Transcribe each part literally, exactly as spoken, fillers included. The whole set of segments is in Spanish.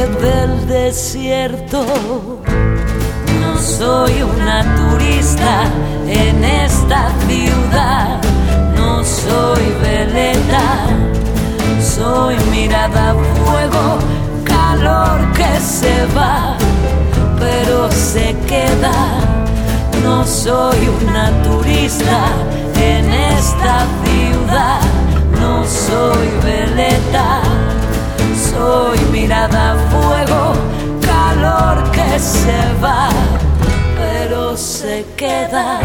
del desierto. No soy una turista en esta ciudad, no soy veleta, soy mirada a fuego, calor que se va, pero se queda. No soy una turista en esta ciudad, no soy veleta, soy mirada a fuego, calor que se va, pero se queda.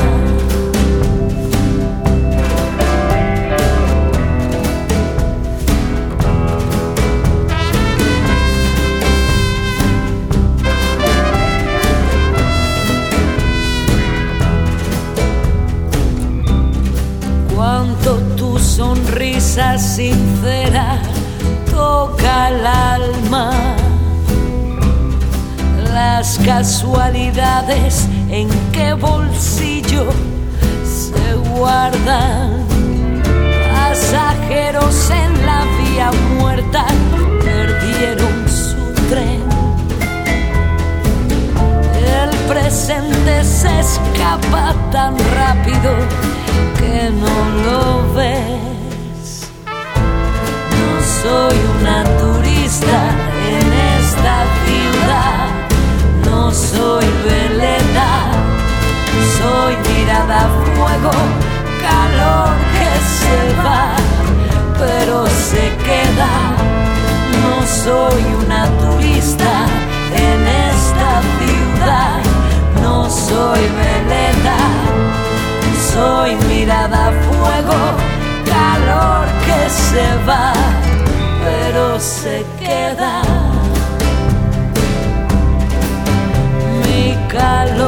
Cuánto tu sonrisa sincera toca el alma, las casualidades en qué bolsillo se guardan. Pasajeros en la vía muerta perdieron su tren. El presente se escapa tan rápido que no lo ves. No soy una turista en esta ciudad, no soy veleta, soy mirada a fuego, calor que se va, pero se queda. No soy una turista en esta ciudad, no soy veleta, soy mirada a fuego, calor que se va, pero se queda. Mi calor